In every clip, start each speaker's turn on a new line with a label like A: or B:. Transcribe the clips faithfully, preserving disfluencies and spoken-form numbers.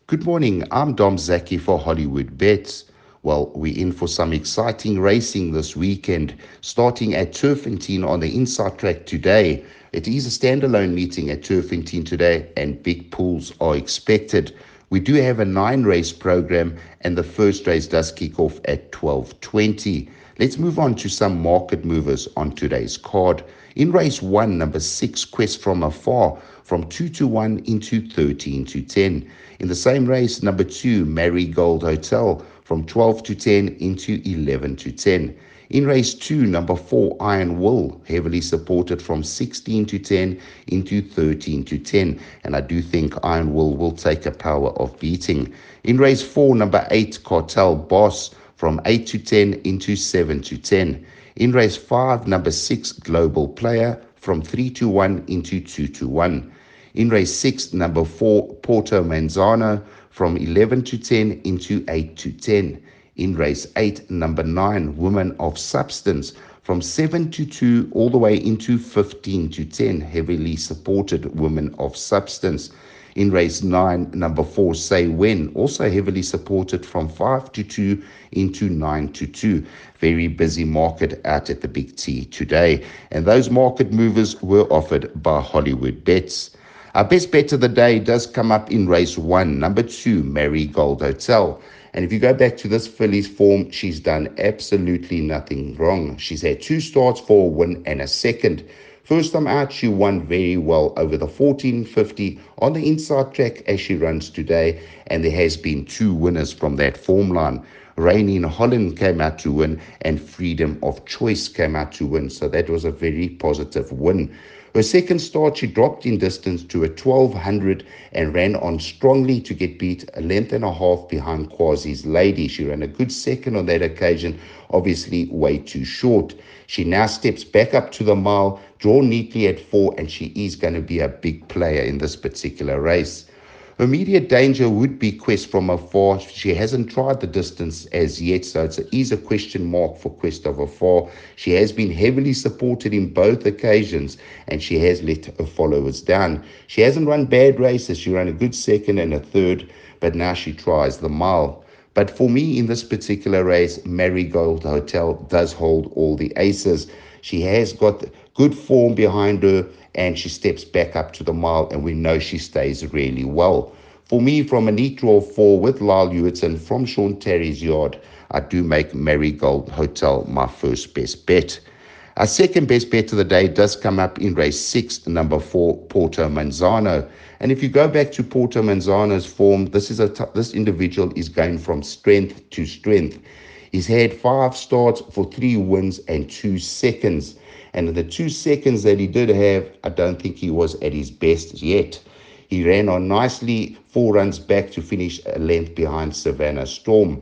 A: Good morning, I'm Dom Zaki for Hollywood Bets. Well, we're in for some exciting racing this weekend, starting at Turfentine on the inside track today. It is a standalone meeting at Turfentine today, and big pools are expected. We do have a nine race program, and the first race does kick off at twelve twenty. Let's move on to some market movers on today's card. In race one, number six, Quest from Afar, from two to one into thirteen to ten. In the same race, number two, Marigold Hotel, from twelve to ten into eleven to ten. In race two, number four, Iron Will, heavily supported from sixteen to ten into thirteen to ten. And I do think Iron Will will take a power of beating. In race four, number eight, Cartel Boss, from eight to ten into seven to ten. In race five, number six, Global Player, from three to one into two to one. In race six, number four, Porto Manzano, from eleven to ten into eight to ten. In race eight, number nine, Woman of Substance, from seven to two all the way into fifteen to ten, heavily supported Woman of Substance. In race nine, number four, Say When, also heavily supported from five to two into nine to two. Very busy market out at the Big T today. And those market movers were offered by Hollywood Bets. Our best bet of the day does come up in race one, number two, Marigold Hotel. And if you go back to this filly's form, she's done absolutely nothing wrong. She's had two starts for a win and a second. First time out, she won very well over the fourteen fifty on the inside track as she runs today, and there has been two winners from that form line. Rain in Holland came out to win, and Freedom of Choice came out to win, so that was a very positive win. Her second start, she dropped in distance to a twelve hundred and ran on strongly to get beat a length and a half behind Quasi's Lady. She ran a good second on that occasion, obviously way too short. She now steps back up to the mile, drawn neatly at four, and she is going to be a big player in this particular race. Immediate danger would be Quest from Afar. She hasn't tried the distance as yet, so it is a question mark for Quest of Afar. She has been heavily supported in both occasions, and she has let her followers down. She hasn't run bad races. She ran a good second and a third, but now she tries the mile. But for me, in this particular race, Marigold Hotel does hold all the aces. She has got good form behind her, and she steps back up to the mile, and we know she stays really well. For me, from a neat draw four with Lyle Hewitson from Sean Terry's yard, I do make Marigold Hotel my first best bet. Our second best bet of the day does come up in race six, number four, Porto Manzano. And if you go back to Porto Manzano's form, this is a t- this individual is going from strength to strength. He's had five starts for three wins and two seconds. And in the two seconds that he did have, I don't think he was at his best yet. He ran on nicely, four runs back to finish a length behind Savannah Storm.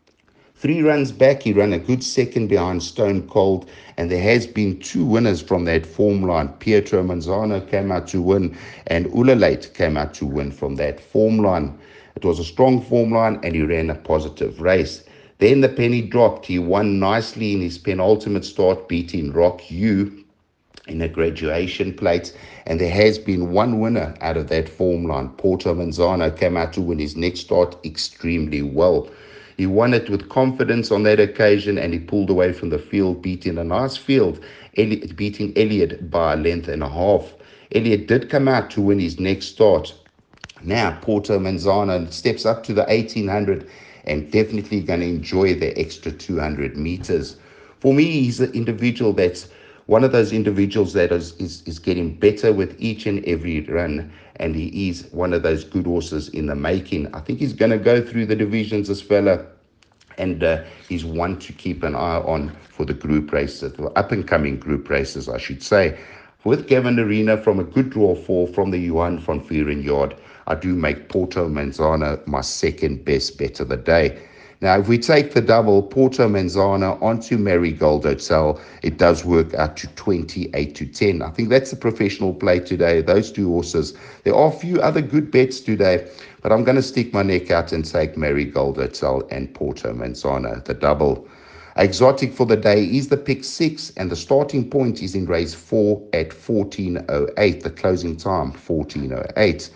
A: Three runs back, he ran a good second behind Stone Cold, and there has been two winners from that form line. Pietro Manzano came out to win, and Ulalate came out to win from that form line. It was a strong form line, and he ran a positive race. Then the penny dropped. He won nicely in his penultimate start, beating Rock U in a graduation plate, and there has been one winner out of that form line. Porto Manzano came out to win his next start extremely well. He won it with confidence on that occasion, and he pulled away from the field, beating a nice field, beating Elliott by a length and a half. Elliott did come out to win his next start. Now, Porto Manzano steps up to the eighteen hundred and definitely going to enjoy the extra two hundred meters. For me, he's an individual that's one of those individuals that is, is, is getting better with each and every run, and he is one of those good horses in the making. I think he's going to go through the divisions, this fella, and uh, he's one to keep an eye on for the group races, the up-and-coming group races, I should say. With Gavin Arena from a good draw four from the Johan van Vuren yard, I do make Porto Manzano my second best bet of the day. Now, if we take the double, Porto Manzano onto Marigold Hotel, it does work out to twenty-eight to ten. I think that's a professional play today, those two horses. There are a few other good bets today, but I'm going to stick my neck out and take Marigold Hotel and Porto Manzano, the double. Exotic for the day is the pick six, and the starting point is in race four at fourteen oh eight, the closing time fourteen oh eight.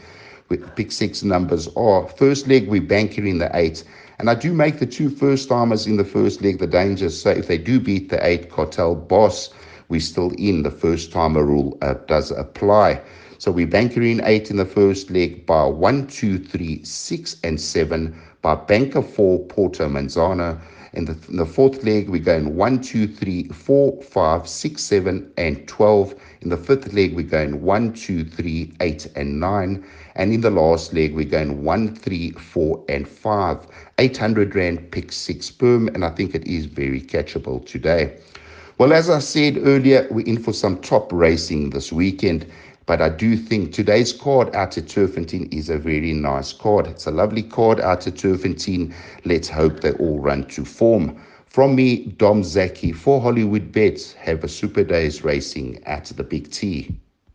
A: with pick six numbers are, first leg, we banker in the eight. And I do make the two first timers in the first leg the dangers. So if they do beat the eight, Cartel Boss, we're still in. The first timer rule uh, does apply. So we banker in eight in the first leg by one, two, three, six, and seven, by banker four, Porto Manzano. In the, in the fourth leg, we're going one, two, three, four, five, six, seven, and twelve. In the fifth leg, we're going one, two, three, eight, and nine. And in the last leg, we're going one, three, four, and five. eight hundred Rand pick six sperm, and I think it is very catchable today. Well, as I said earlier, we're in for some top racing this weekend. But I do think today's card out at Turffontein is a very nice card. It's a lovely card out at Turffontein. Let's hope they all run to form. From me, Dom Zaki, for Hollywood Bets, have a super day's racing at the Big T.